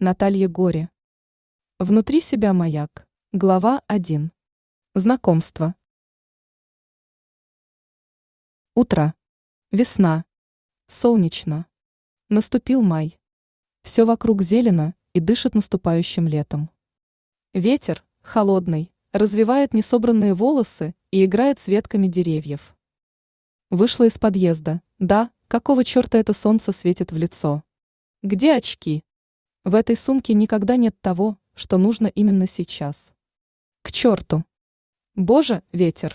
Наталья Горе. Внутри себя маяк. Глава 1. Знакомство. Утро. Весна. Солнечно. Наступил май. Все вокруг зелено и дышит наступающим летом. Ветер, холодный, развивает несобранные волосы и играет с ветками деревьев. Вышла из подъезда. Да, какого черта это солнце светит в лицо? Где очки? В этой сумке никогда нет того, что нужно именно сейчас. К черту! Боже, ветер!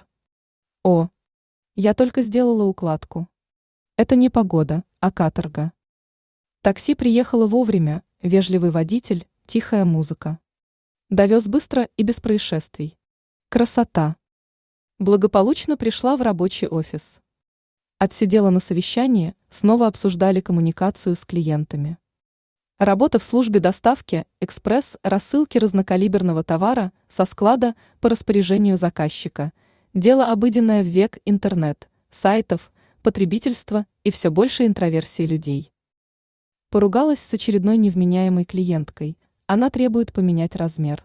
О, я только сделала укладку. Это не погода, а каторга. Такси приехало вовремя, вежливый водитель, тихая музыка. Довез быстро и без происшествий. Красота! Благополучно пришла в рабочий офис. Отсидела на совещании, снова обсуждали коммуникацию с клиентами. Работа в службе доставки, экспресс, рассылки разнокалиберного товара со склада по распоряжению заказчика. Дело обыденное в век интернет, сайтов, потребительства и все больше интроверсии людей. Поругалась с очередной невменяемой клиенткой. Она требует поменять размер.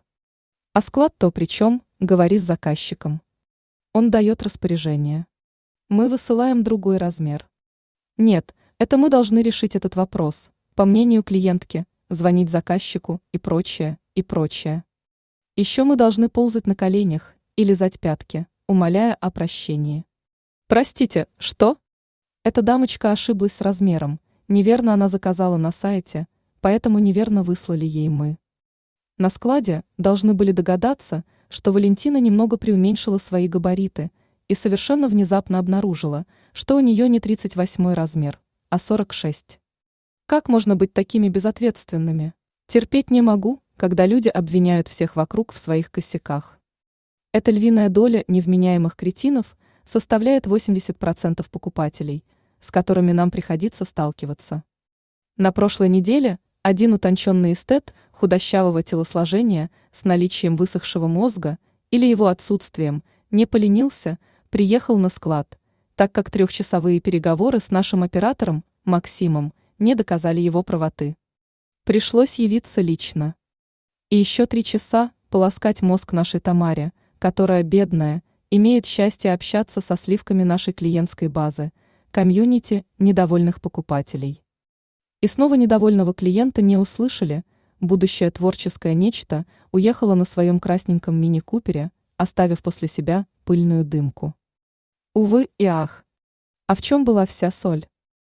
А склад то при чем, говори с заказчиком. Он дает распоряжение. Мы высылаем другой размер. Нет, это мы должны решить этот вопрос. По мнению клиентки, звонить заказчику и прочее, и прочее. Еще мы должны ползать на коленях и лизать пятки, умоляя о прощении. Простите, что? Эта дамочка ошиблась с размером, неверно она заказала на сайте, поэтому неверно выслали ей мы. На складе должны были догадаться, что Валентина немного преуменьшила свои габариты и совершенно внезапно обнаружила, что у нее не 38 размер, а 46. Как можно быть такими безответственными? Терпеть не могу, когда люди обвиняют всех вокруг в своих косяках. Эта львиная доля невменяемых кретинов составляет 80% покупателей, с которыми нам приходится сталкиваться. На прошлой неделе один утонченный эстет худощавого телосложения с наличием высохшего мозга или его отсутствием не поленился, приехал на склад, так как трехчасовые переговоры с нашим оператором Максимом не доказали его правоты. Пришлось явиться лично. И еще 3 часа полоскать мозг нашей Тамаре, которая, бедная, имеет счастье общаться со сливками нашей клиентской базы, комьюнити недовольных покупателей. И снова недовольного клиента не услышали, будущее творческое нечто уехало на своем красненьком мини-купере, оставив после себя пыльную дымку. Увы и ах. А в чем была вся соль?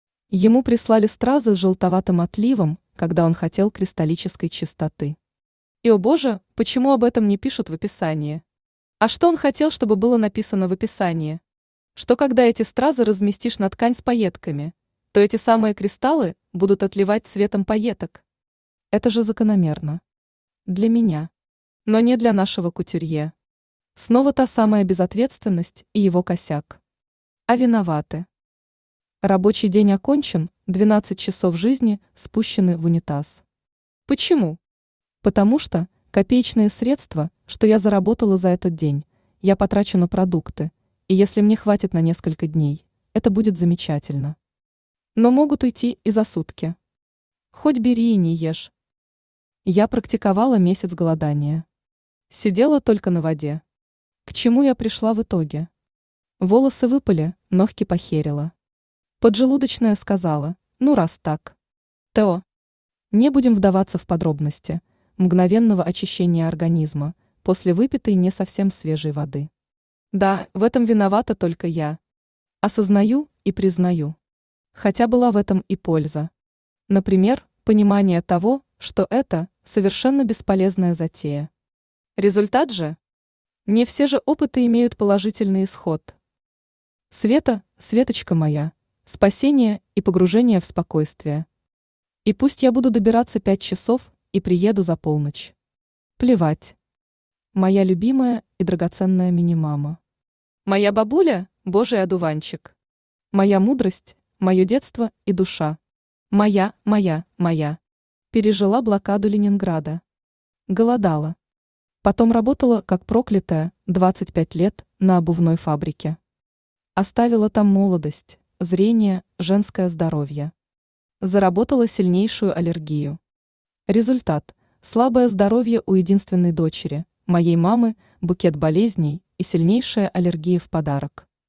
Ему прислали стразы с желтоватым отливом, когда он хотел кристаллической чистоты. И, о боже, почему об этом не пишут в описании? А что он хотел, чтобы было написано в описании? Что когда эти стразы разместишь на ткань с пайетками, то эти самые кристаллы будут отливать цветом пайеток. Это же закономерно. Для меня. Но не для нашего кутюрье. Снова та самая безответственность и его косяк. А виноваты. Рабочий день окончен, 12 часов жизни спущены в унитаз. Почему? Потому что копеечные средства, что я заработала за этот день, я потрачу на продукты, и если мне хватит на несколько дней, это будет замечательно. Но могут уйти и за сутки. Хоть бери и не ешь. Я практиковала месяц голодания. Сидела только на воде. К чему я пришла в итоге? Волосы выпали, ногти похерила. Поджелудочная сказала, ну раз так. Тео. Не будем вдаваться в подробности мгновенного очищения организма после выпитой не совсем свежей воды. Да, в этом виновата только я. Осознаю и признаю. Хотя была в этом и польза. Например, понимание того, что это совершенно бесполезная затея. Результат же? Не все же опыты имеют положительный исход. Света, Светочка моя, спасение и погружение в спокойствие. И пусть я буду добираться 5 часов и приеду за полночь. Плевать. Моя любимая и драгоценная мини-мама. Моя бабуля – божий одуванчик. Моя мудрость, мое детство и душа. Моя. Пережила блокаду Ленинграда. Голодала. Потом работала как проклятая 25 лет на обувной фабрике. Оставила там молодость, зрение, женское здоровье. Заработала сильнейшую аллергию. Результат. Слабое здоровье у единственной дочери, моей мамы, букет болезней и сильнейшая аллергия в подарок.